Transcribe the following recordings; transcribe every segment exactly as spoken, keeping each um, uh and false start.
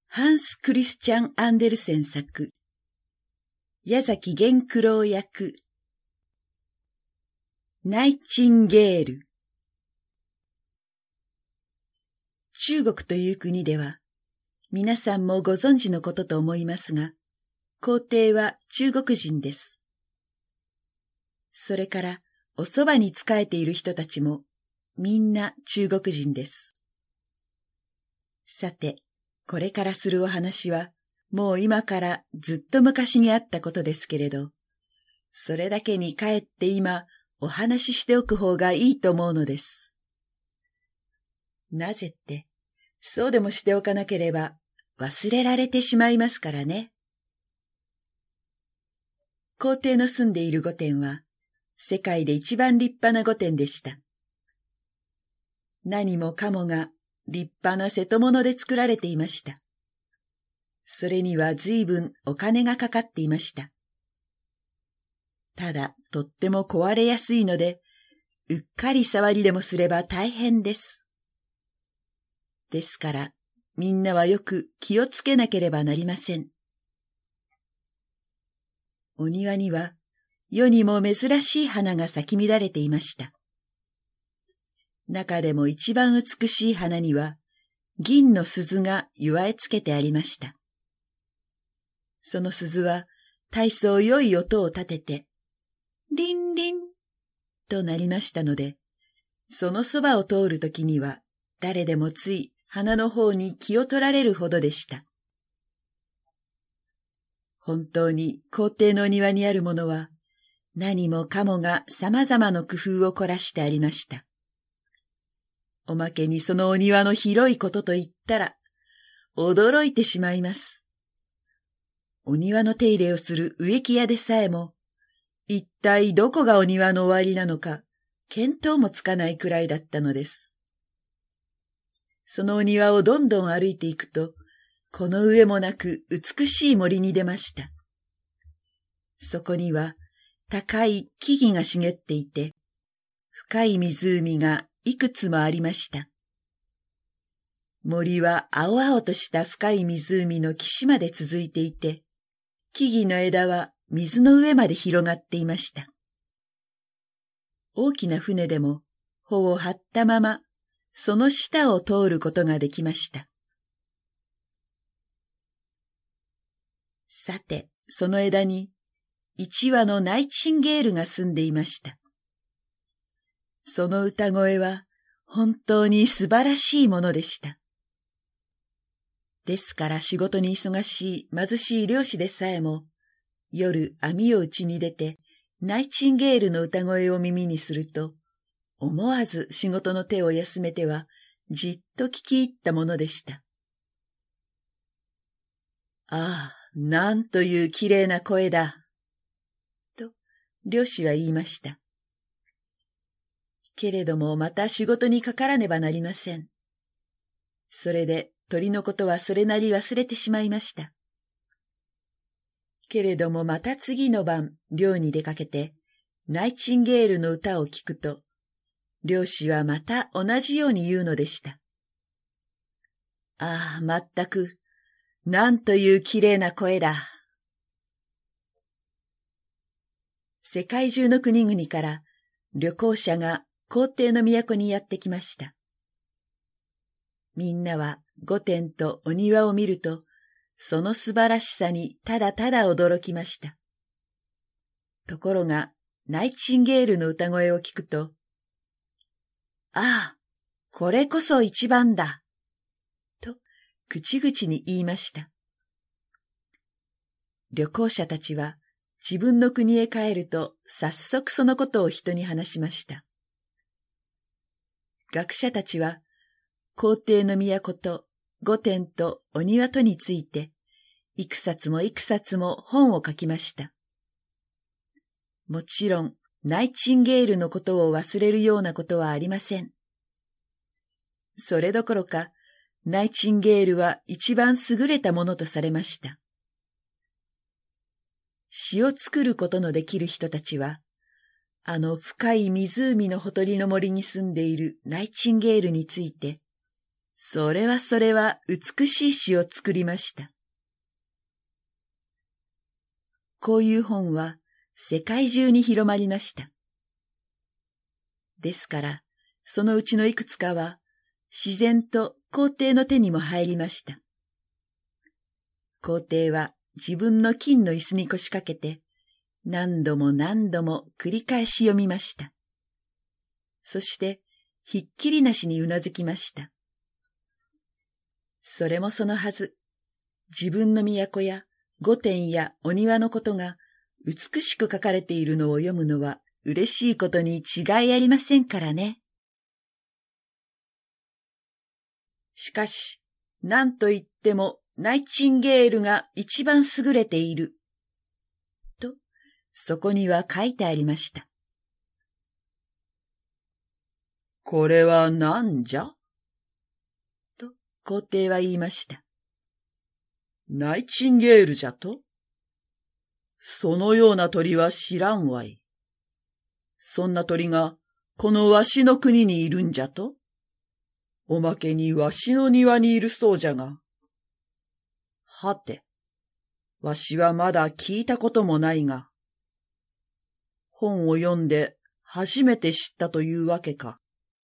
ハンス・クリスチャン・アンデルセン作、矢崎源九郎役、ナイチンゲール。中国という国では、皆さんもご存知のことと思いますが、皇帝は中国人です。それから、おそばに仕えている人たちも、みんな中国人です。さて、これからするお話は、もう今からずっと昔にあったことですけれど、それだけにかえって今、お話ししておく方がいいと思うのです。なぜって、そうでもしておかなければ忘れられてしまいますからね。皇帝の住んでいる御殿は、世界で一番立派な御殿でした。何もかもが立派な瀬戸物で作られていました。それには随分お金がかかっていました。ただ、とっても壊れやすいので、うっかり触りでもすれば大変です。ですから、みんなはよく気をつけなければなりません。お庭には、世にも珍しい花が咲き乱れていました。中でも一番美しい花には、銀の鈴が結えつけてありました。その鈴は、大層良い音を立てて、リンリンとなりましたので、そのそばを通るときには、誰でもつい花の方に気を取られるほどでした。本当に皇帝の庭にあるものは、何もかもが様々な工夫を凝らしてありました。おまけにそのお庭の広いことと言ったら、驚いてしまいます。お庭の手入れをする植木屋でさえも、一体どこがお庭の終わりなのか、見当もつかないくらいだったのです。そのお庭をどんどん歩いていくと、この上もなく美しい森に出ました。そこには高い木々が茂っていて、深い湖がいくつもありました。森は青々とした深い湖の岸まで続いていて、木々の枝は水の上まで広がっていました。大きな船でも帆を張ったまま、その下を通ることができました。さて、その枝に一羽のナイチンゲールが住んでいました。その歌声は本当に素晴らしいものでした。ですから仕事に忙しい貧しい漁師でさえも、夜網を打ちに出てナイチンゲールの歌声を耳にすると、思わず仕事の手を休めてはじっと聞き入ったものでした。ああ、なんというきれいな声だ。と、漁師は言いました。けれどもまた仕事にかからねばなりません。それで鳥のことはそれなり忘れてしまいました。けれどもまた次の晩、漁に出かけて、ナイチンゲールの歌を聞くと、漁師はまた同じように言うのでした。ああ、まったく、なんというきれいな声だ。世界中の国々から旅行者が皇帝の都にやってきました。みんなは御殿とお庭を見ると、その素晴らしさにただただ驚きました。ところが、ナイチンゲールの歌声を聞くと、ああ、これこそ一番だ、と口々に言いました。旅行者たちは自分の国へ帰ると早速そのことを人に話しました。学者たちは皇帝の都と御殿とお庭とについて幾冊も幾冊も本を書きました。もちろんナイチンゲールのことを忘れるようなことはありません。それどころかナイチンゲールは一番優れたものとされました。詩を作ることのできる人たちは、あの深い湖のほとりの森に住んでいるナイチンゲールについて、 それはそれは美しい詩を作りました。こういう本は世界中に広まりました。ですから、そのうちのいくつかは自然と皇帝の手にも入りました。皇帝は自分の金の椅子に腰掛けて、何度も何度も繰り返し読みました。そして、ひっきりなしにうなずきました。それもそのはず。自分の都や御殿やお庭のことが美しく書かれているのを読むのは嬉しいことに違いありませんからね。しかし、何と言ってもナイチンゲールが一番優れている。と、そこには書いてありました。 これは何じゃ？ と、皇帝は言いました。 ナイチンゲールじゃと？そのような鳥は知らんわい。そんな鳥がこのわしの国にいるんじゃと？おまけにわしの庭にいるそうじゃが。はて、わしはまだ聞いたこともないが、本を読んで初めて知ったというわけか。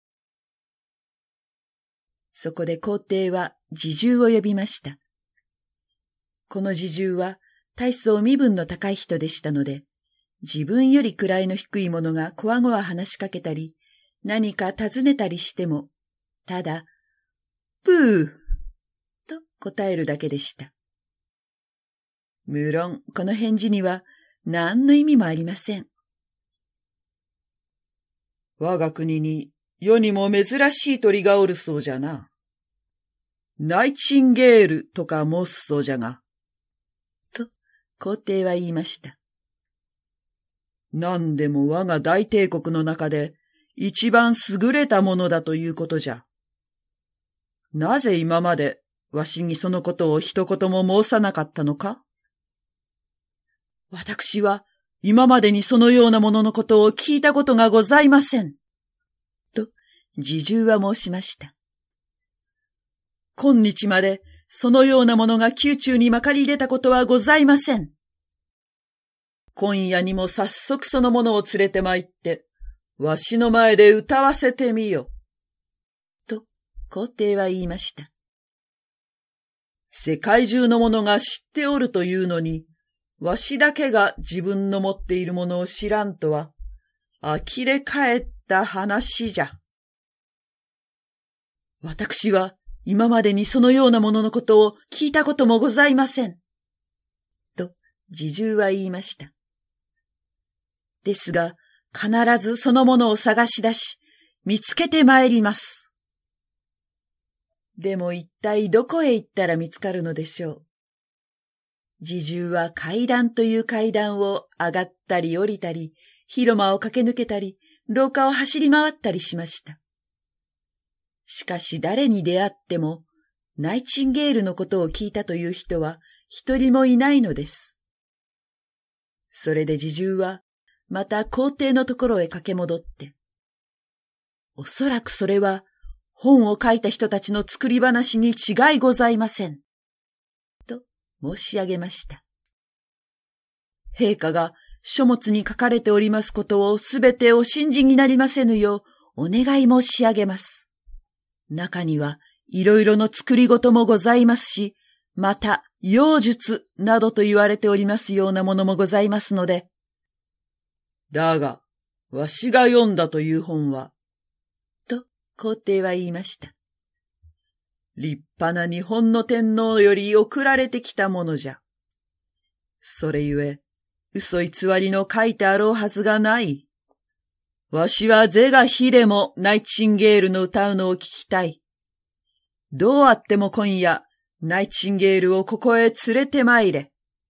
そこで皇帝は侍従を呼びました。この侍従は大層身分の高い人でしたので、自分より位の低い者がこわごわ話しかけたり、何か尋ねたりしても、ただ、プーと答えるだけでした。無論、この返事には何の意味もありません。 我が国に世にも珍しい鳥がおるそうじゃな。ナイチンゲールとか申すそうじゃが。 と、皇帝は言いました。 何でも我が大帝国の中で一番優れたものだということじゃ。なぜ今までわしにそのことを一言も申さなかったのか？私は今までにそのようなもののことを聞いたことがございません。 と、侍従は申しました。 今日までそのようなものが宮中にまかり出たことはございません。今夜にも早速そのものを連れて参って、わしの前で歌わせてみよ。 と、皇帝は言いました。 世界中の者が知っておるというのに、わしだけが自分の持っているものを知らんとは、呆れ返った話じゃ。私は今までにそのようなもののことを聞いたこともございません。 と、侍従は言いました。ですが、必ずそのものを探し出し、見つけて参ります。でも一体どこへ行ったら見つかるのでしょう。侍従は階段という階段を上がったり降りたり、広間を駆け抜けたり、廊下を走り回ったりしました。しかし誰に出会っても、ナイチンゲールのことを聞いたという人は一人もいないのです。それで侍従は、また皇帝のところへ駆け戻って、おそらくそれは本を書いた人たちの作り話に違いございません。と申し上げました。陛下が書物に書かれておりますことをすべてお信じになりませぬようお願い申し上げます。中にはいろいろの作り事もございますし、また妖術などと言われておりますようなものもございますので、 だが、わしが読んだという本は、 と皇帝は言いました。 立派な日本の天皇より送られてきたものじゃ。それゆえ、嘘偽りの書いてあろうはずがない。わしは是が非でもナイチンゲールの歌うのを聞きたい。どうあっても今夜、ナイチンゲールをここへ連れて参れ。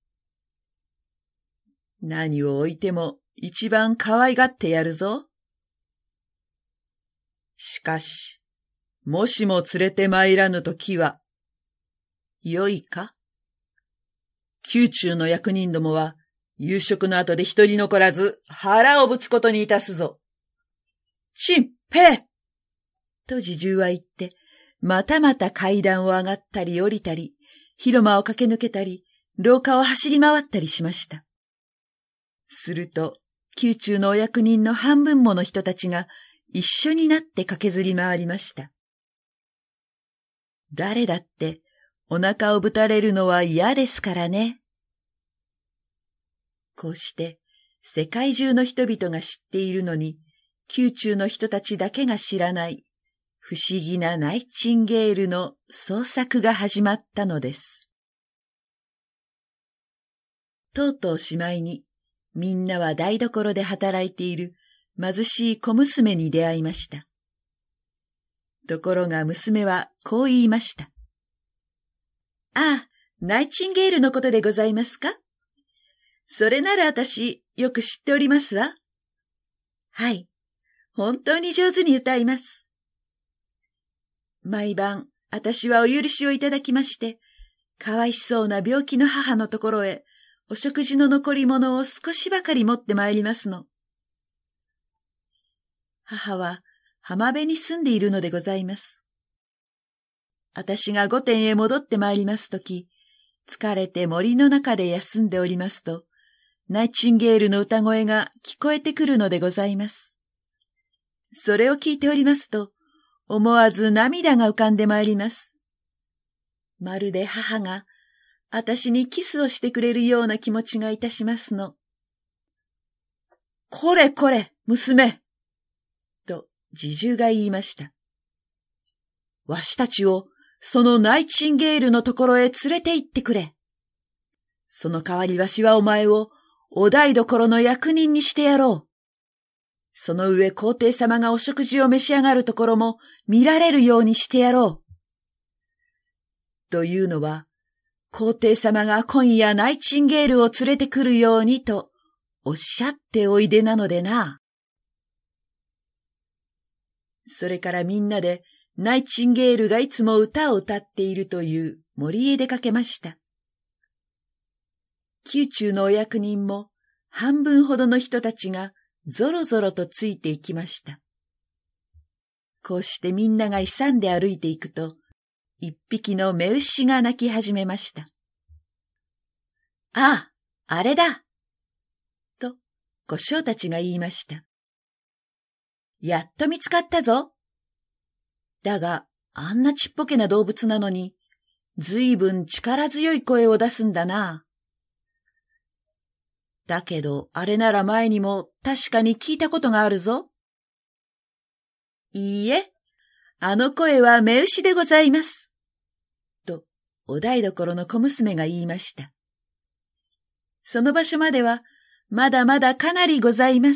何を置いても一番可愛がってやるぞ。 しかし、もしも連れて参らぬときは、 よいか？ 宮中の役人どもは、夕食の後で一人残らず腹をぶつことにいたすぞ。 チンペイと侍従は言って、 またまた階段を上がったり降りたり、広間を駆け抜けたり、廊下を走り回ったりしました。すると、宮中のお役人の半分もの人たちが一緒になって駆けずり回りました。誰だってお腹をぶたれるのは嫌ですからね。こうして世界中の人々が知っているのに、宮中の人たちだけが知らない不思議なナイチンゲールの創作が始まったのです。とうとうしまいに、みんなは台所で働いている貧しい小娘に出会いました。ところが娘はこう言いました。ああ、ナイチンゲールのことでございますか？それなら私、よく知っておりますわ。はい、本当に上手に歌います。毎晩、私はお許しをいただきまして、かわいそうな病気の母のところへ、お食事の残り物を少しばかり持ってまいりますの。母は浜辺に住んでいるのでございます。私が御殿へ戻ってまいりますとき、疲れて森の中で休んでおりますと、ナイチンゲールの歌声が聞こえてくるのでございます。それを聞いておりますと、思わず涙が浮かんでまいります。まるで母が、私にキスをしてくれるような気持ちがいたしますの。これこれ、娘と、侍従が言いました。わしたちを、そのナイチンゲールのところへ連れて行ってくれ。その代わりわしはお前を、お台所の役人にしてやろう。その上皇帝様がお食事を召し上がるところも見られるようにしてやろう。というのは、皇帝様が今夜ナイチンゲールを連れてくるようにとおっしゃっておいでなのでな。それからみんなでナイチンゲールがいつも歌を歌っているという森へ出かけました。宮中のお役人も半分ほどの人たちがぞろぞろとついていきました。こうしてみんなが勇んで歩いていくと、一匹の雌牛が鳴き始めました。ああ、あれだと、小将たちが言いました。やっと見つかったぞ。だが、あんなちっぽけな動物なのに、ずいぶん力強い声を出すんだな。だけど、あれなら前にも確かに聞いたことがあるぞ。いいえ、あの声は雌牛でございます。と、お台所の小娘が言いました。その場所までは、まだまだかなりございます。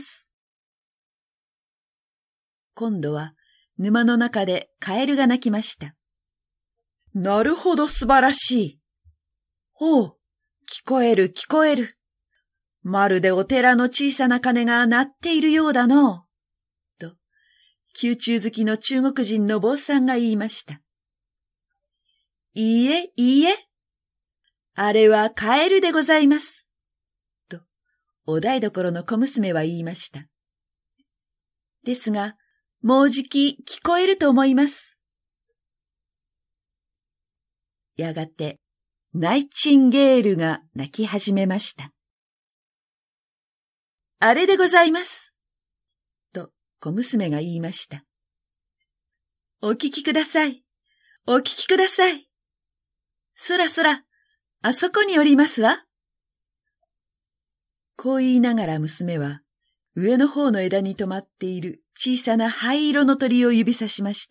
今度は、沼の中でカエルが鳴きました。なるほど素晴らしい。ほう、聞こえる聞こえる。まるでお寺の小さな鐘が鳴っているようだの。と、宮中好きの中国人の坊さんが言いました。いいえ、いいえ。あれはカエルでございます。と、お台所の小娘は言いました。ですが、もうじき聞こえると思います。やがて、ナイチンゲールが鳴き始めました。あれでございます。と、小娘が言いました。お聞きください。お聞きください。そらそら、あそこにおりますわ。こう言いながら娘は、上の方の枝に止まっている小さな灰色の鳥を指さしました。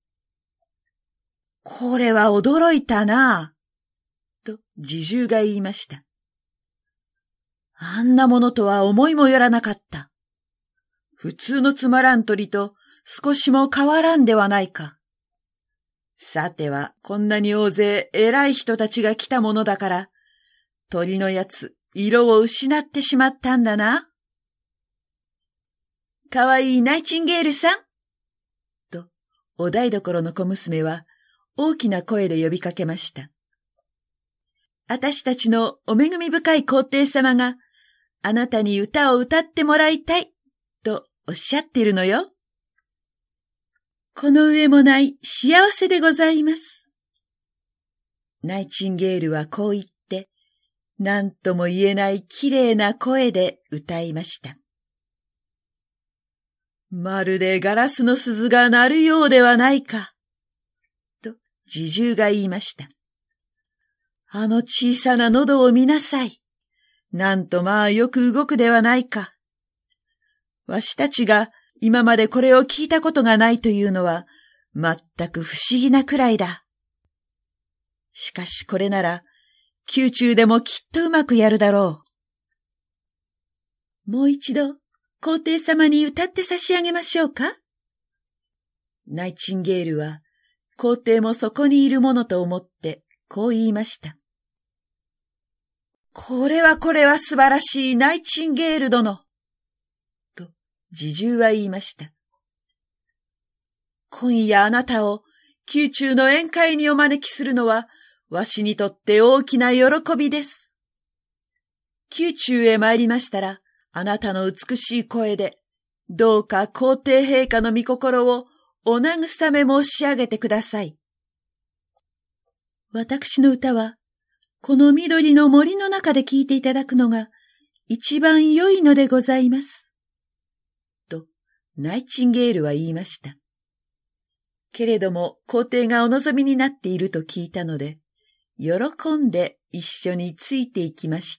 これは驚いたなぁ、と侍従が言いました。あんなものとは思いもよらなかった。普通のつまらん鳥と少しも変わらんではないか。さてはこんなに大勢偉い人たちが来たものだから、鳥のやつ色を失ってしまったんだな。かわいいナイチンゲールさん。と、お台所の小娘は大きな声で呼びかけました。あたしたちのお恵み深い皇帝様が、あなたに歌を歌ってもらいたい、とおっしゃっているのよ。 この上もない幸せでございます。ナイチンゲールはこう言って、何とも言えないきれいな声で歌いました。 まるでガラスの鈴が鳴るようではないか。 と、侍従が言いました。 あの小さな喉を見なさい。なんとまあよく動くではないか。わしたちが今までこれを聞いたことがないというのは、全く不思議なくらいだ。しかしこれなら、宮中でもきっとうまくやるだろう。もう一度、皇帝様に歌って差し上げましょうか？ ナイチンゲールは、皇帝もそこにいるものと思って、こう言いました。これはこれは素晴らしいナイチンゲール殿。と、侍従は言いました。今夜あなたを宮中の宴会にお招きするのは、わしにとって大きな喜びです。宮中へ参りましたら、あなたの美しい声で、どうか皇帝陛下の御心をお慰め申し上げてください。 私の歌は、この緑の森の中で聞いていただくのが一番良いのでございます。 と、ナイチンゲールは言いました。けれども皇帝がお望みになっていると聞いたので、喜んで一緒についていきました。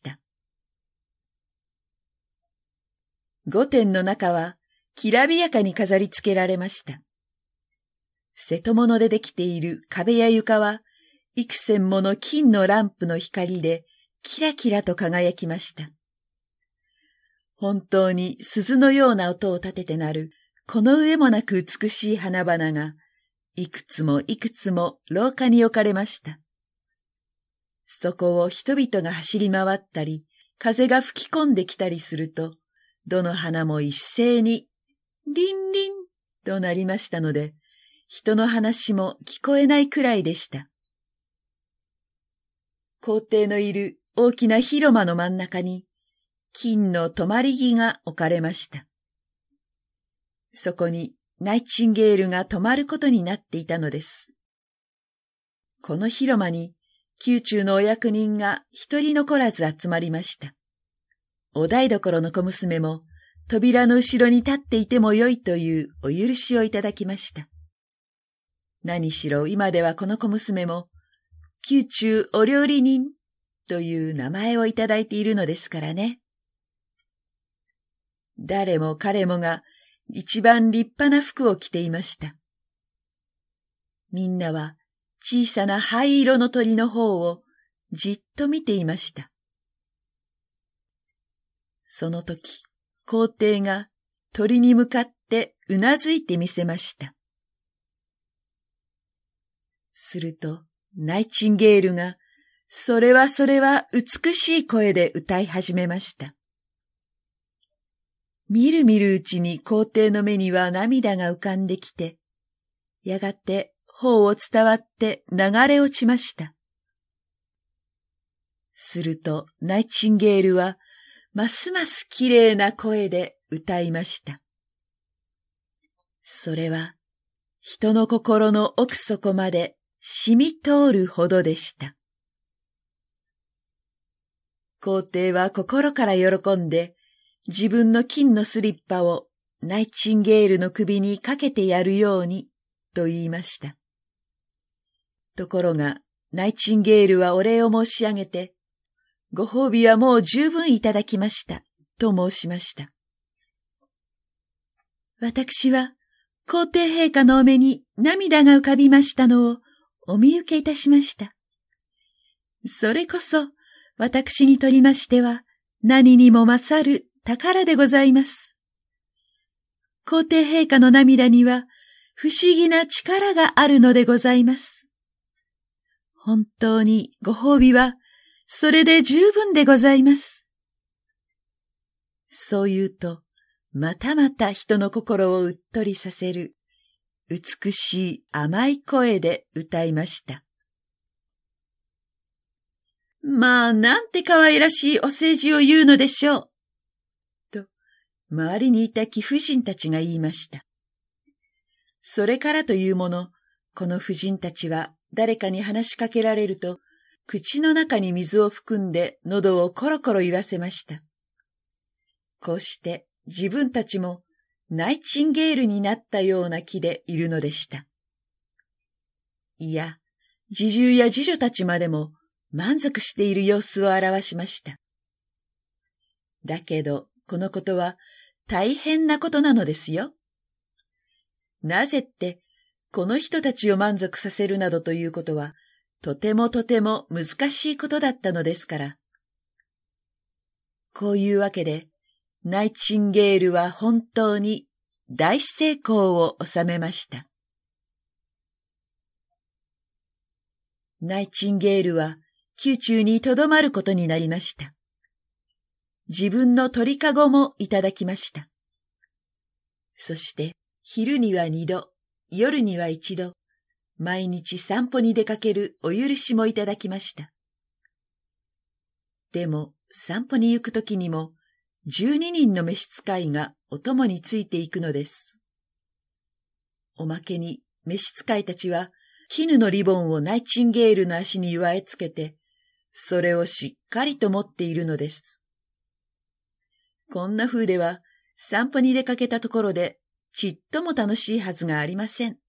御殿の中はきらびやかに飾り付けられました。瀬戸物でできている壁や床は、幾千もの金のランプの光でキラキラと輝きました。本当に鈴のような音を立てて鳴るこの上もなく美しい花々がいくつもいくつも廊下に置かれました。そこを人々が走り回ったり、風が吹き込んできたりすると、どの花も一斉にリンリンとなりましたので、人の話も聞こえないくらいでした。皇帝のいる大きな広間の真ん中に、金の止まり木が置かれました。そこにナイチンゲールが泊まることになっていたのです。この広間に、宮中のお役人が一人残らず集まりました。お台所の小娘も、扉の後ろに立っていてもよいというお許しをいただきました。何しろ今ではこの小娘も、宮中お料理人という名前をいただいているのですからね。誰も彼もが一番立派な服を着ていました。みんなは小さな灰色の鳥の方をじっと見ていました。その時、皇帝が鳥に向かってうなずいてみせました。すると、ナイチンゲールが、それはそれは美しい声で歌い始めました。みるみるうちに皇帝の目には涙が浮かんできて、やがて頬を伝わって流れ落ちました。するとナイチンゲールは、ますますきれいな声で歌いました。それは、人の心の奥底まで、染み通るほどでした。皇帝は心から喜んで、自分の金のスリッパをナイチンゲールの首にかけてやるように、と言いました。ところが、ナイチンゲールはお礼を申し上げて、ご褒美はもう十分いただきました、と申しました。 私は、皇帝陛下のお目に涙が浮かびましたのを、お見受けいたしました。それこそ、私にとりましては、何にも勝る宝でございます。皇帝陛下の涙には、不思議な力があるのでございます。本当にご褒美は、それで十分でございます。 そう言うと、またまた人の心をうっとりさせる、美しい甘い声で歌いました。 まあ、なんて可愛らしいお世辞を言うのでしょう。 と、周りにいた貴婦人たちが言いました。 それからというもの、この婦人たちは誰かに話しかけられると、口の中に水を含んで喉をコロコロ言わせました。こうして自分たちもナイチンゲールになったような気でいるのでした。いや、侍従や侍女たちまでも満足している様子を表しました。だけど、このことは大変なことなのですよ。なぜって、この人たちを満足させるなどということは、とてもとても難しいことだったのですから。こういうわけで、ナイチンゲールは本当に大成功を収めました。ナイチンゲールは宮中に留まることになりました。自分の鳥かごもいただきました。そして昼には二度、夜には一度、毎日散歩に出かけるお許しもいただきました。でも散歩に行くときにも十二人の召使いがお供についていくのです。おまけに召使いたちは絹のリボンをナイチンゲールの足に結えつけて、それをしっかりと持っているのです。こんな風では散歩に出かけたところでちっとも楽しいはずがありません。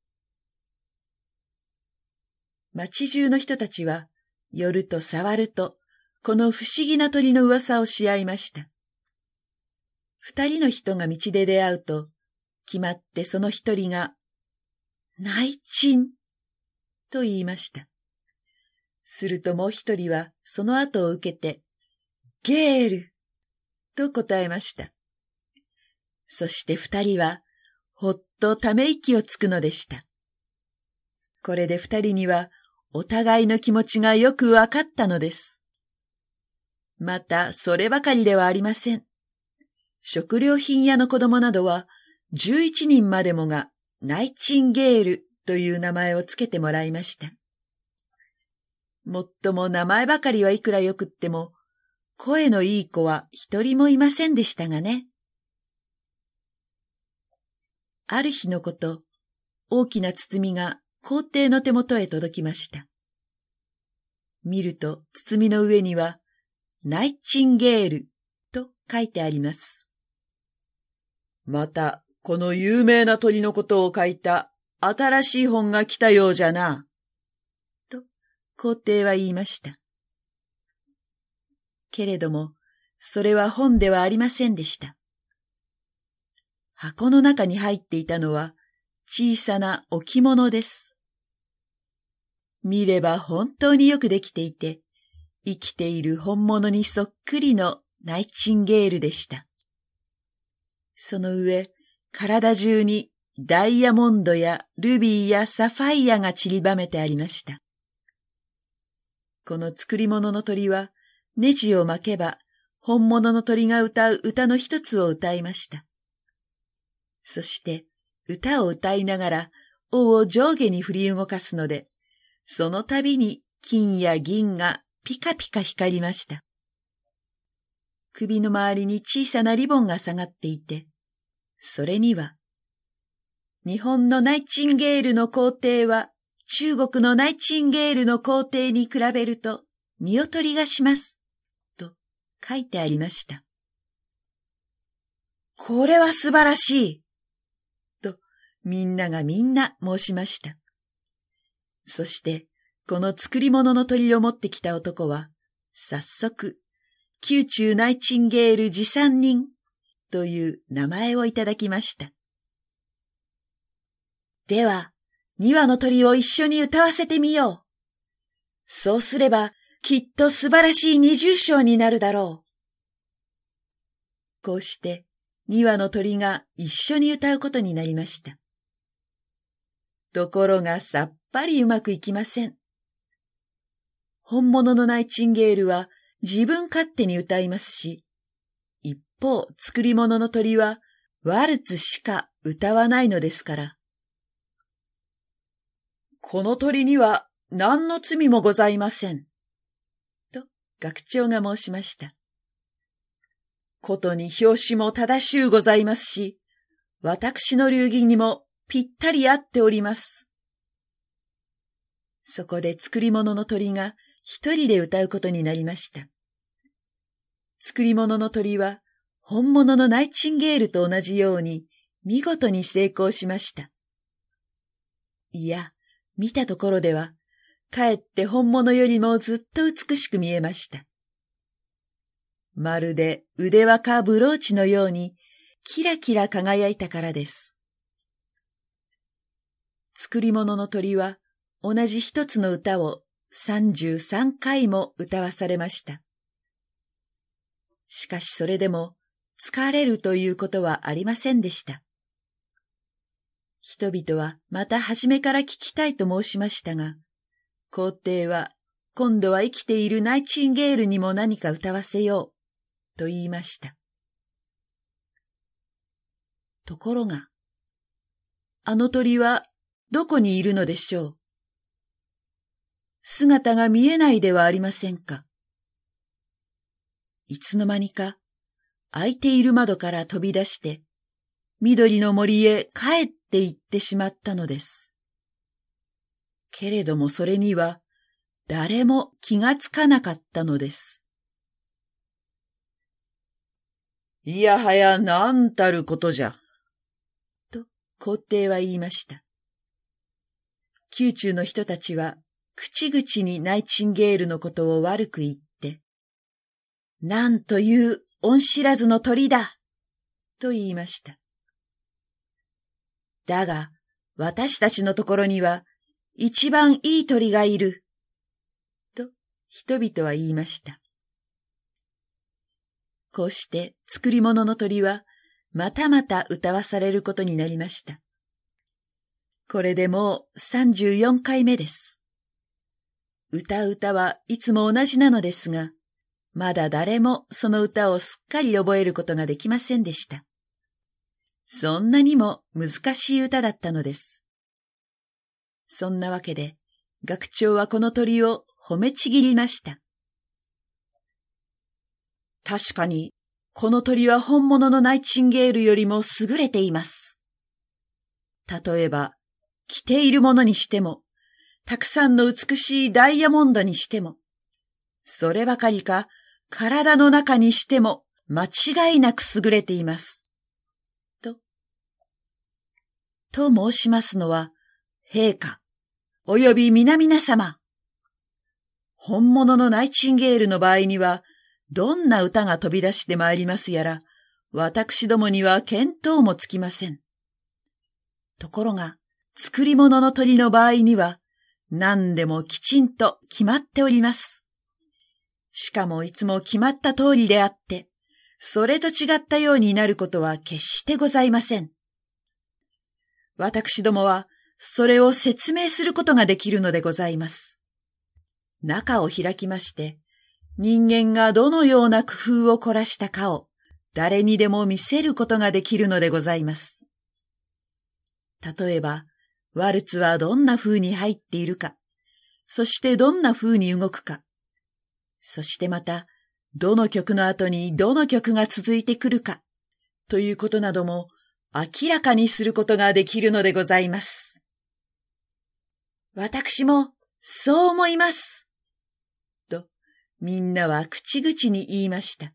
町中の人たちは寄ると触るとこの不思議な鳥の噂をし合いました。二人の人が道で出会うと、決まってその一人が、ナイチンと言いました。するともう一人はその後を受けて、ゲールと答えました。そして二人は、ほっとため息をつくのでした。これで二人には、お互いの気持ちがよくわかったのです。また、そればかりではありません。食料品屋の子供などは、十一人までもがナイチンゲールという名前をつけてもらいました。もっとも名前ばかりはいくらよくっても、声のいい子は一人もいませんでしたがね。ある日のこと、大きな包みが皇帝の手元へ届きました。見ると包みの上には、ナイチンゲールと書いてあります。 また、この有名な鳥のことを書いた新しい本が来たようじゃな。 と、皇帝は言いました。けれども、それは本ではありませんでした。箱の中に入っていたのは小さな置物です。見れば本当によくできていて、生きている本物にそっくりのナイチンゲールでした。その上、体中にダイヤモンドやルビーやサファイアが散りばめてありました。この作り物の鳥は、ネジを巻けば、本物の鳥が歌う歌の一つを歌いました。そして、歌を歌いながら、尾を上下に振り動かすので、その度に金や銀がピカピカ光りました。首の周りに小さなリボンが下がっていて、それには、日本のナイチンゲールの皇帝は中国のナイチンゲールの皇帝に比べると見劣りがします、と書いてありました。これは素晴らしい、とみんながみんな申しました。そして、この作り物の鳥を持ってきた男は、早速、宮中ナイチンゲール持参人という名前をいただきました。では、二羽の鳥を一緒に歌わせてみよう。そうすれば、きっと素晴らしい二重唱になるだろう。こうして、二羽の鳥が一緒に歌うことになりました。ところがさっぱりうまくいきません。本物のナイチンゲールは自分勝手に歌いますし、一方作り物の鳥はワルツしか歌わないのですから。 この鳥には何の罪もございません。 と学長が申しました。 ことに表紙も正しゅうございますし、私の流儀にもぴったり合っております。そこで作り物の鳥が一人で歌うことになりました。作り物の鳥は本物のナイチンゲールと同じように見事に成功しました。いや、見たところでは、かえって本物よりもずっと美しく見えました。まるで腕輪かブローチのようにキラキラ輝いたからです。作り物の鳥は同じ一つの歌をさんじゅうさんかいも歌わされました。しかしそれでも疲れるということはありませんでした。人々はまた初めから聞きたいと申しましたが、皇帝は今度は生きているナイチンゲールにも何か歌わせようと言いました。ところが、あの鳥はどこにいるのでしょう。姿が見えないではありませんか。いつの間にか開いている窓から飛び出して緑の森へ帰って行ってしまったのです。けれどもそれには誰も気がつかなかったのです。 いやはやなんたることじゃ。 と皇帝は言いました。宮中の人たちは口々にナイチンゲールのことを悪く言って、なんという恩知らずの鳥だと言いました。だが私たちのところには一番いい鳥がいると人々は言いました。こうして作り物の鳥はまたまた歌わされることになりました。これでもうさんじゅうよんかいめです。歌う歌はいつも同じなのですが、まだ誰もその歌をすっかり覚えることができませんでした。そんなにも難しい歌だったのです。そんなわけで、学長はこの鳥を褒めちぎりました。確かに、この鳥は本物のナイチンゲールよりも優れています。例えば、着ているものにしても、たくさんの美しいダイヤモンドにしても、そればかりか体の中にしても間違いなく優れています。と、と申しますのは、陛下、および皆々様。本物のナイチンゲールの場合には、どんな歌が飛び出してまいりますやら、私どもには見当もつきません。ところが、作り物の鳥の場合には、何でもきちんと決まっております。しかもいつも決まった通りであって、それと違ったようになることは決してございません。私どもは、それを説明することができるのでございます。中を開きまして、人間がどのような工夫を凝らしたかを誰にでも見せることができるのでございます。例えば、ワルツはどんな風に入っているか、そしてどんな風に動くか、そしてまた、どの曲の後にどの曲が続いてくるか、ということなども明らかにすることができるのでございます。私もそう思います。と、みんなは口々に言いました。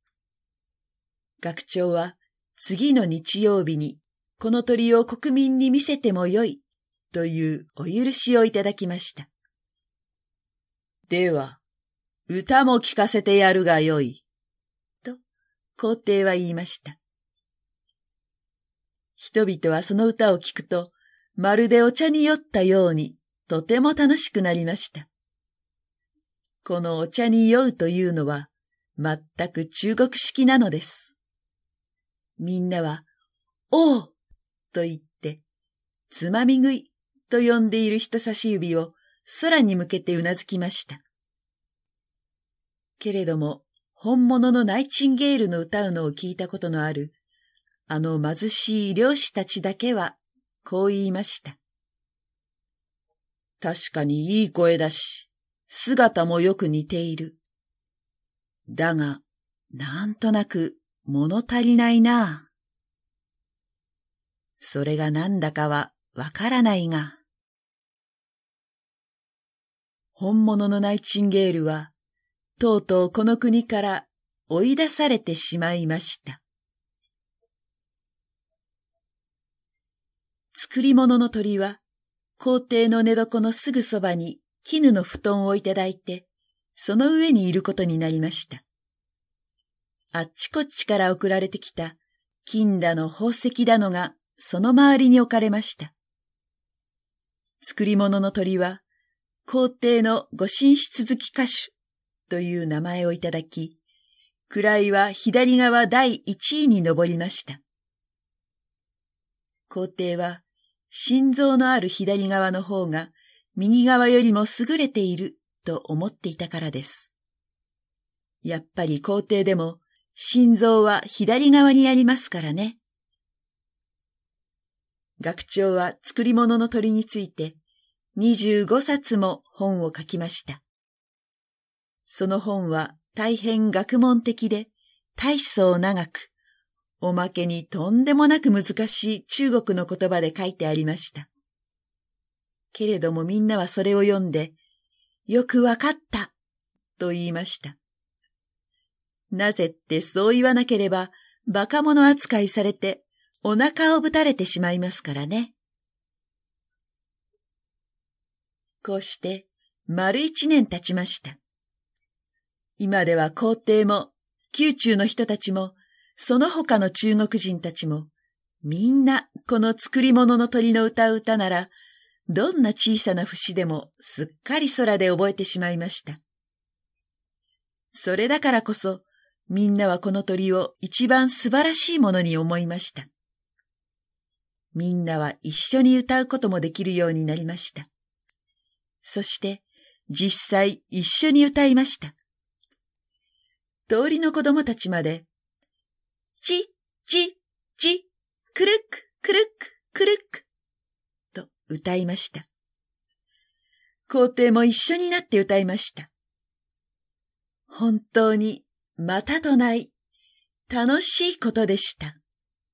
学長は次の日曜日にこの鳥を国民に見せてもよいというお許しをいただきました。 では、歌も聞かせてやるがよい。 と、皇帝は言いました。人々はその歌を聞くと、まるでお茶に酔ったように、とても楽しくなりました。このお茶に酔うというのは、全く中国式なのです。みんなは、おうと言って、つまみ食いと呼んでいる人差し指を空に向けてうなずきました。けれども、本物のナイチンゲールの歌うのを聞いたことのある、あの貧しい漁師たちだけは、こう言いました。 確かにいい声だし、姿もよく似ている。 だが、なんとなく物足りないな。 それが何だかはわからないが。本物のナイチンゲールは、とうとうこの国から追い出されてしまいました。作り物の鳥は、皇帝の寝床のすぐそばに絹の布団をいただいて、その上にいることになりました。あっちこっちから送られてきた金だの宝石だのがその周りに置かれました。作り物の鳥は、皇帝のご寝室付き歌手という名前をいただき、位は左側第一位に上りました。皇帝は、心臓のある左側の方が右側よりも優れていると思っていたからです。やっぱり皇帝でも心臓は左側にありますからね。学長は作り物の鳥についてにじゅうごさつも本を書きました。その本は大変学問的で大層長く、おまけにとんでもなく難しい中国の言葉で書いてありました。けれどもみんなはそれを読んで、よくわかったと言いました。なぜってそう言わなければ馬鹿者扱いされてお腹をぶたれてしまいますからね。こうして丸一年経ちました。今では皇帝も宮中の人たちもその他の中国人たちも、みんなこの作り物の鳥の歌う歌なら、どんな小さな節でもすっかり空で覚えてしまいました。それだからこそ、みんなはこの鳥を一番素晴らしいものに思いました。みんなは一緒に歌うこともできるようになりました。そして、実際一緒に歌いました。通りの子供たちまで、チッチッチッ、クルック、クルック、クルック、と歌いました。皇帝も一緒になって歌いました。本当にまたとない楽しいことでした。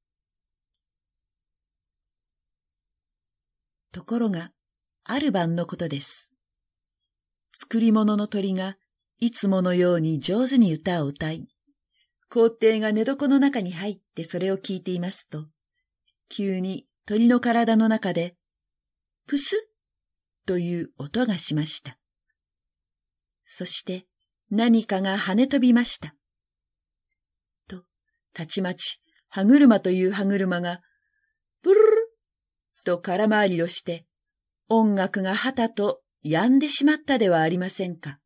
ところが、ある晩のことです。作り物の鳥がいつものように上手に歌を歌い、皇帝が寝床の中に入ってそれを聞いていますと、急に鳥の体の中で、プスッという音がしました。そして何かが跳ね飛びました。と、たちまち歯車という歯車が、ブルルルと空回りをして、音楽がはたと止んでしまったではありませんか。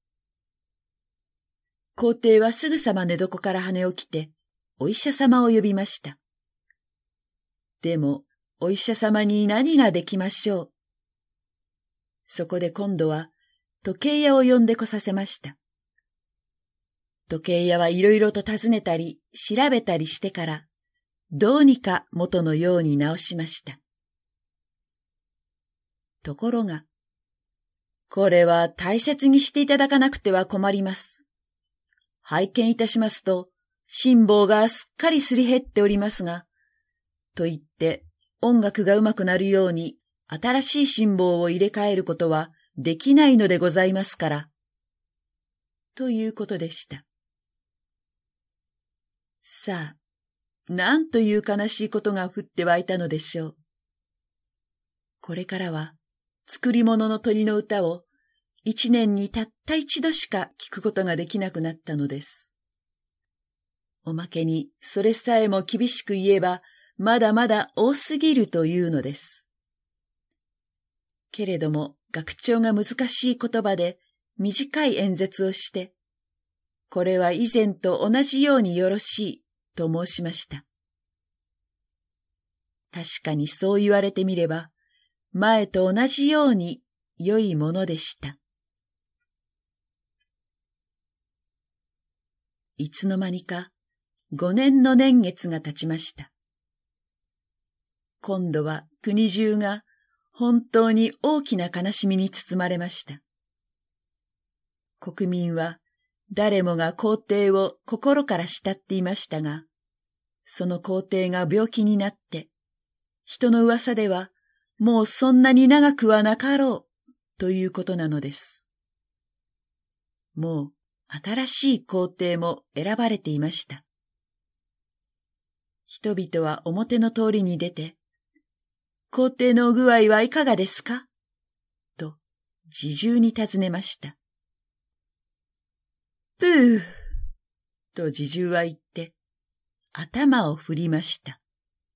皇帝はすぐさま寝床から跳ね起きて、お医者様を呼びました。でも、お医者様に何ができましょう。そこで今度は、時計屋を呼んでこさせました。時計屋はいろいろと尋ねたり、調べたりしてから、どうにか元のように直しました。ところが、これは大切にしていただかなくては困ります。拝見いたしますと、心棒がすっかりすり減っておりますが、と言って音楽が上手くなるように新しい心棒を入れ替えることはできないのでございますから、ということでした。さあ、なんという悲しいことが降って湧いたのでしょう。これからは、作り物の鳥の歌を一年にたった一度しか聞くことができなくなったのです。おまけに、それさえも厳しく言えば、まだまだ多すぎるというのです。けれども、学長が難しい言葉で短い演説をして、これは以前と同じようによろしいと申しました。確かにそう言われてみれば、前と同じように良いものでした。いつの間にか五年の年月が経ちました。今度は国中が本当に大きな悲しみに包まれました。国民は誰もが皇帝を心から慕っていましたが、その皇帝が病気になって、 人の噂では、もうそんなに長くはなかろう、ということなのです。もう、新しい皇帝も選ばれていました。人々は表の通りに出て、皇帝のお具合はいかがですかと、侍従に尋ねました。ぷうと侍従は言って、頭を振りました。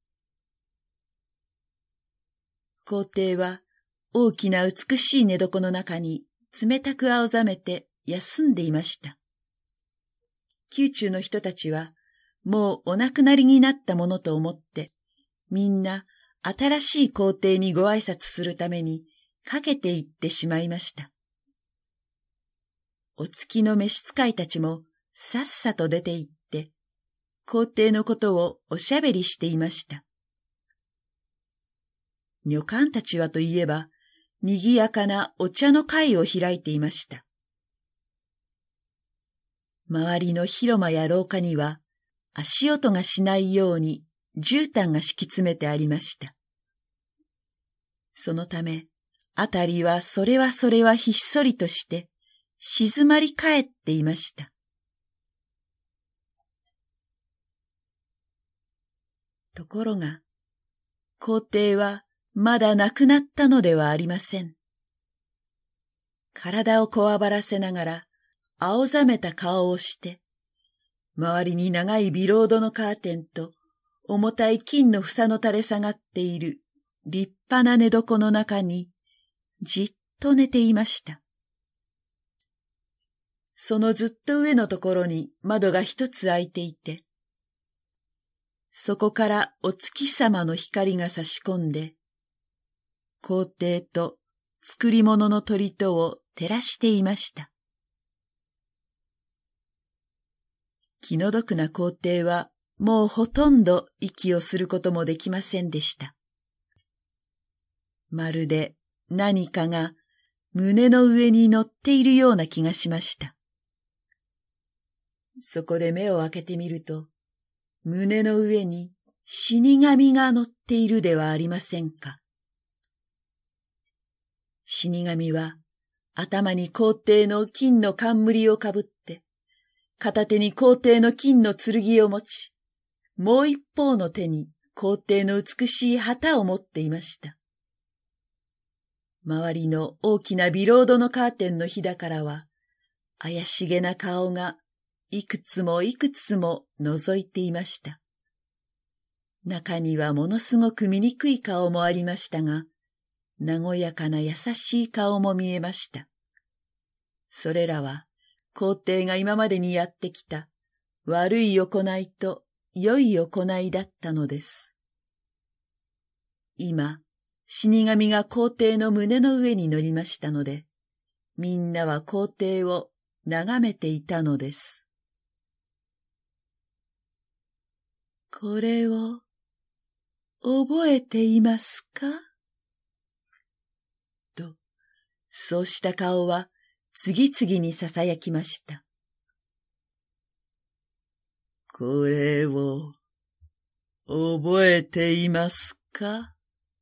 皇帝は大きな美しい寝床の中に冷たく青ざめて休んでいました。宮中の人たちはもうお亡くなりになったものと思って、みんな新しい皇帝にご挨拶するためにかけていってしまいました。お付きの召使いたちもさっさと出て行って、皇帝のことをおしゃべりしていました。女官たちはといえば、賑やかなお茶の会を開いていました。周りの広間や廊下には、足音がしないように絨毯が敷き詰めてありました。そのため、あたりはそれはそれはひっそりとして、静まり返っていました。ところが、皇帝はまだ亡くなったのではありません。体をこわばらせながら、青ざめた顔をして、周りに長いビロードのカーテンと、重たい金の房の垂れ下がっている立派な寝床の中に、じっと寝ていました。そのずっと上のところに窓が一つ開いていて、そこからお月様の光が差し込んで、皇帝と作り物の鳥とを照らしていました。気の毒な皇帝はもうほとんど息をすることもできませんでした。まるで何かが胸の上に乗っているような気がしました。そこで目を開けてみると、胸の上に死神が乗っているではありませんか。死神は頭に皇帝の金の冠をかぶって、片手に皇帝の金の剣を持ち、もう一方の手に皇帝の美しい旗を持っていました。周りの大きなビロードのカーテンのひだからは、怪しげな顔がいくつもいくつも覗いていました。中にはものすごく醜い顔もありましたが、和やかな優しい顔も見えました。それらは皇帝が今までにやってきた悪い行いと良い行いだったのです。今、死神が皇帝の胸の上に乗りましたので、みんなは皇帝を眺めていたのです。これを覚えていますか？と、そうした顔は次々に囁きました。これを覚えていますか？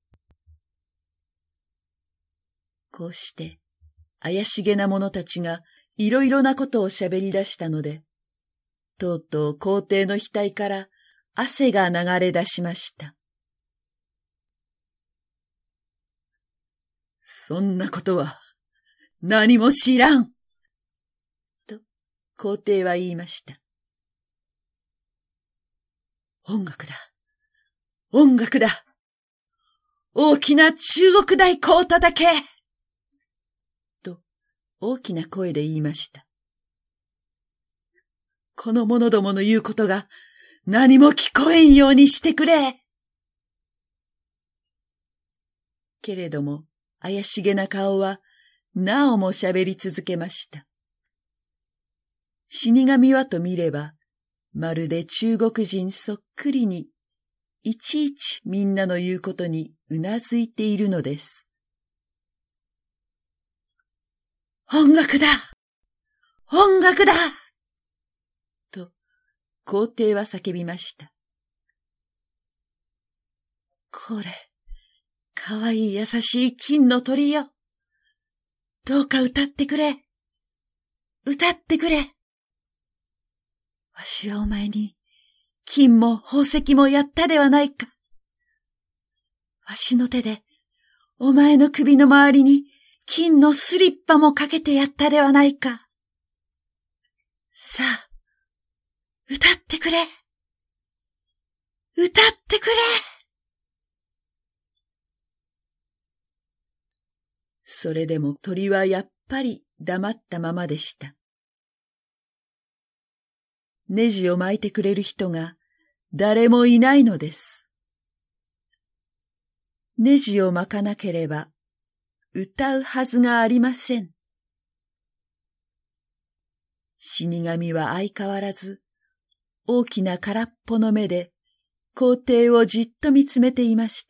こうして怪しげな者たちがいろいろなことを喋り出したので、とうとう皇帝の額から汗が流れ出しました。そんなことは何も知らんと皇帝は言いました。音楽だ。音楽だ。大きな中国太鼓を叩けと大きな声で言いました。この者どもの言うことが何も聞こえんようにしてくれ。けれども怪しげな顔はなおも喋り続けました。死神はと見れば、まるで中国人そっくりに、いちいちみんなの言うことにうなずいているのです。音楽だ！音楽だ！と、皇帝は叫びました。 これ、かわいい優しい金の鳥よ。どうか歌ってくれ。歌ってくれ。わしはお前に、金も宝石もやったではないか。わしの手で、お前の首の周りに、金のスリッパもかけてやったではないか。さあ、歌ってくれ。歌ってくれ。それでも鳥はやっぱり黙ったままでした。ネジを巻いてくれる人が誰もいないのです。ネジを巻かなければ歌うはずがありません。死神は相変わらず大きな空っぽの目で皇帝をじっと見つめていました。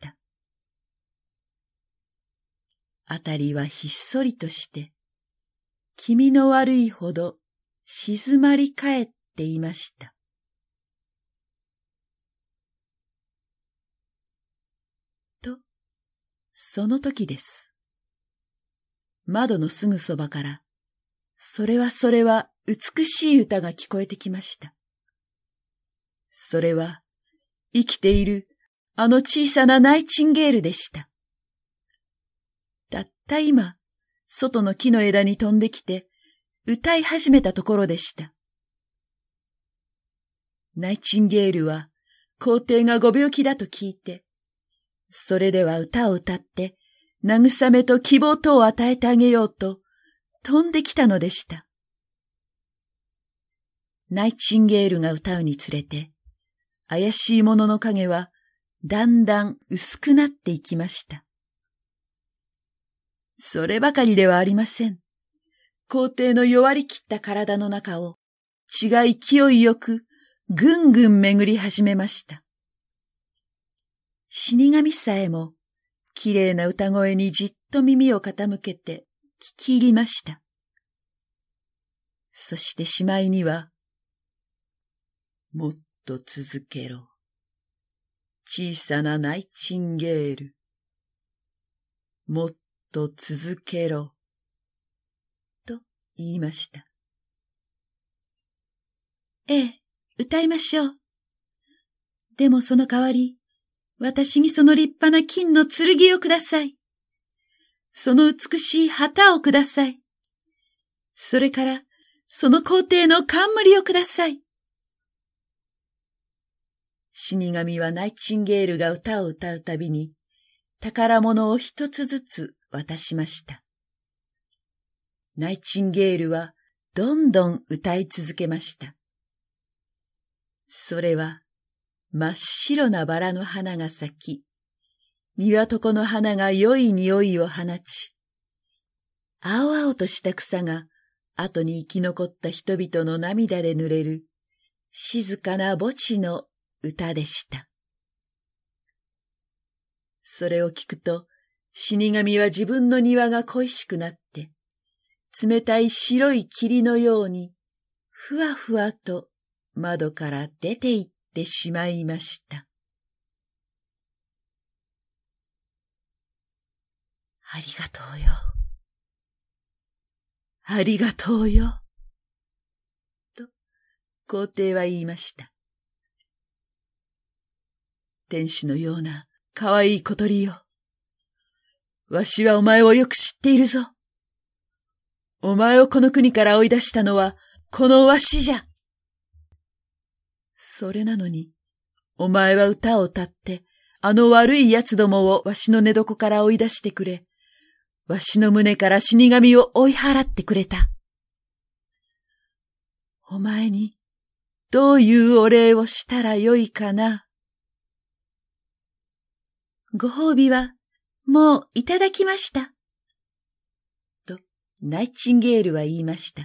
あたりはひっそりとして、気味の悪いほど静まり返っていました。と、その時です。窓のすぐそばから、それはそれは美しい歌が聞こえてきました。それは、生きているあの小さなナイチンゲールでした。たった今、外の木の枝に飛んできて、歌い始めたところでした。ナイチンゲールは、皇帝がご病気だと聞いて、それでは歌を歌って、慰めと希望とを与えてあげようと、飛んできたのでした。ナイチンゲールが歌うにつれて、怪しいものの影は、だんだん薄くなっていきました。そればかりではありません。皇帝の弱りきった体の中を血が勢いよくぐんぐん巡り始めました。死神さえもきれいな歌声にじっと耳を傾けて聞き入りました。そしてしまいには、もっと続けろ。小さなナイチンゲール。もっと続けろ。と言いました。ええ、歌いましょう。でもその代わり、私にその立派な金の剣をください。その美しい旗をください。それから、その皇帝の冠をください。死神はナイチンゲールが歌を歌うたびに、宝物を一つずつ渡しました。ナイチンゲールはどんどん歌い続けました。それは真っ白なバラの花が咲き、庭床の花が良い匂いを放ち、青々とした草が後に生き残った人々の涙で濡れる静かな墓地の歌でした。それを聞くと、死神は自分の庭が恋しくなって、冷たい白い霧のように、ふわふわと窓から出て行ってしまいました。ありがとうよ。ありがとうよ。と、皇帝は言いました。天使のようなかわいい小鳥よ。わしはお前をよく知っているぞ。お前をこの国から追い出したのはこのわしじゃ。それなのに、お前は歌を歌って、あの悪い奴どもをわしの寝床から追い出してくれ、わしの胸から死神を追い払ってくれた。お前に、どういうお礼をしたらよいかな。ご褒美は、もういただきました。と、ナイチンゲールは言いました。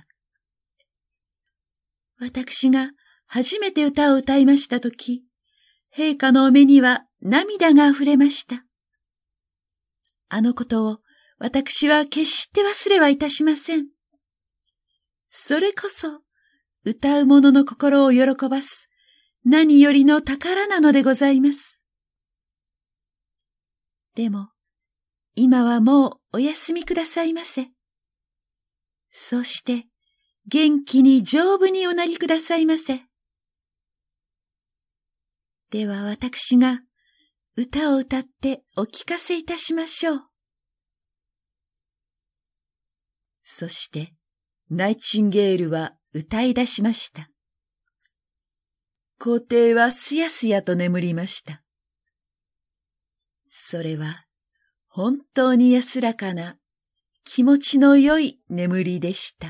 私が初めて歌を歌いましたとき、陛下のお目には涙が溢れました。あのことを私は決して忘れはいたしません。それこそ、歌う者の心を喜ばす何よりの宝なのでございます。 でも、今はもうお休みくださいませ。そして、元気に丈夫におなりくださいませ。では私が歌を歌ってお聞かせいたしましょう。そして、ナイチンゲールは歌い出しました。皇帝はすやすやと眠りました。それは本当に安らかな気持ちの良い眠りでした。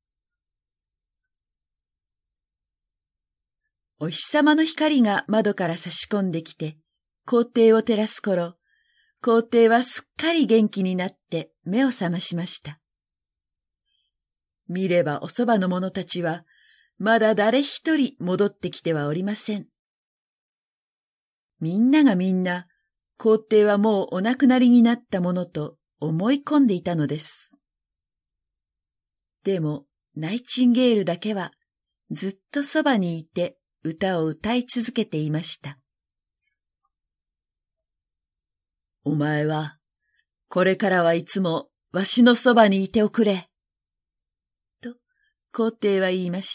お日様の光が窓から差し込んできて皇帝を照らす頃、皇帝はすっかり元気になって目を覚ましました。見ればおそばの者たちはまだ誰一人戻ってきてはおりません。みんながみんな皇帝はもうお亡くなりになったものと思い込んでいたのです。でもナイチンゲールだけはずっとそばにいて歌を歌い続けていました。お前はこれからはいつもわしのそばにいておくれ。と皇帝は言いました。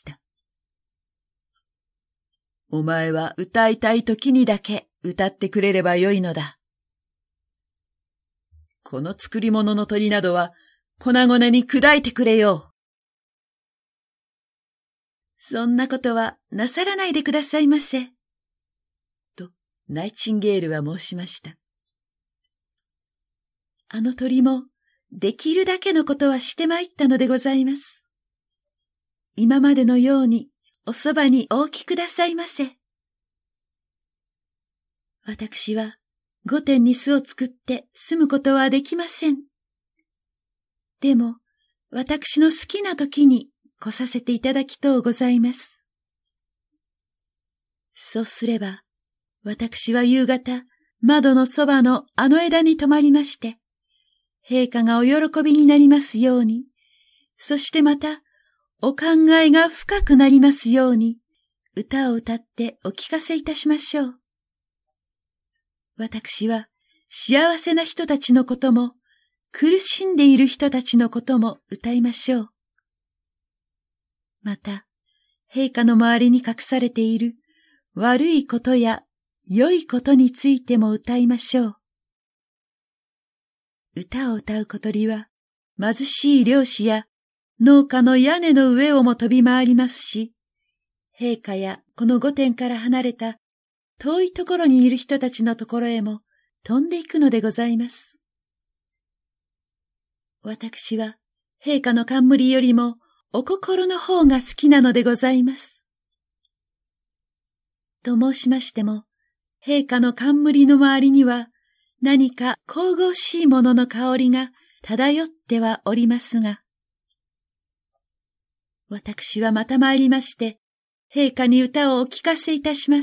お前は歌いたい時にだけ歌ってくれればよいのだ。この作り物の鳥などは粉々に砕いてくれよう。そんなことはなさらないでくださいませ。とナイチンゲールは申しました。あの鳥もできるだけのことはしてまいったのでございます。今までのようにおそばにお置きくださいませ。私は御殿に巣を作って住むことはできません。でも私の好きな時に来させていただきとうございます。そうすれば私は夕方窓のそばのあの枝に止まりまして、陛下がお喜びになりますように、そしてまたお考えが深くなりますように、歌を歌ってお聞かせいたしましょう。私は幸せな人たちのことも、苦しんでいる人たちのことも歌いましょう。また、陛下の周りに隠されている悪いことや良いことについても歌いましょう。歌を歌う小鳥は、貧しい漁師や農家の屋根の上をも飛び回りますし、陛下やこの御殿から離れた遠いところにいる人たちのところへも飛んでいくのでございます。私は陛下の冠よりもお心の方が好きなのでございます。と申しましても、陛下の冠の周りには何か神々しいものの香りが漂ってはおりますが、私はまた参りまして、陛下に歌をお聞かせいたします。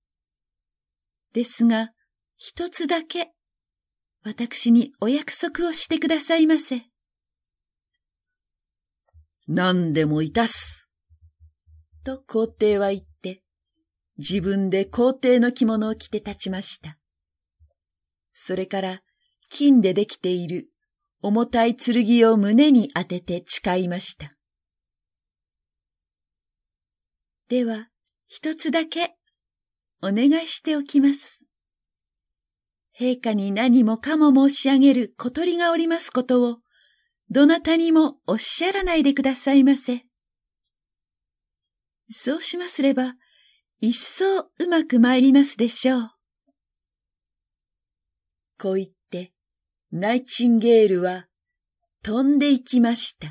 ですが、一つだけ、私にお約束をしてくださいませ。 何でもいたす。 と皇帝は言って、自分で皇帝の着物を着て立ちました。それから、金でできている重たい剣を胸に当てて誓いました。では、一つだけ、お願いしておきます。陛下に何もかも申し上げる小鳥がおりますことを、どなたにもおっしゃらないでくださいませ。そうしますれば、一層うまく参りますでしょう。こう言って、ナイチンゲールは飛んで行きました。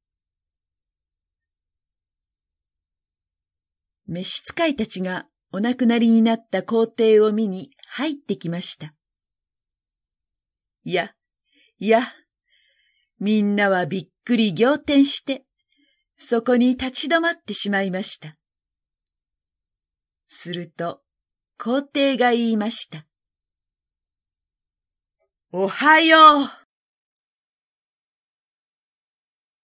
召使いたちがお亡くなりになった皇帝を見に入ってきました。いや、いや、みんなはびっくり仰天して、そこに立ち止まってしまいました。すると、皇帝が言いました。おはよう。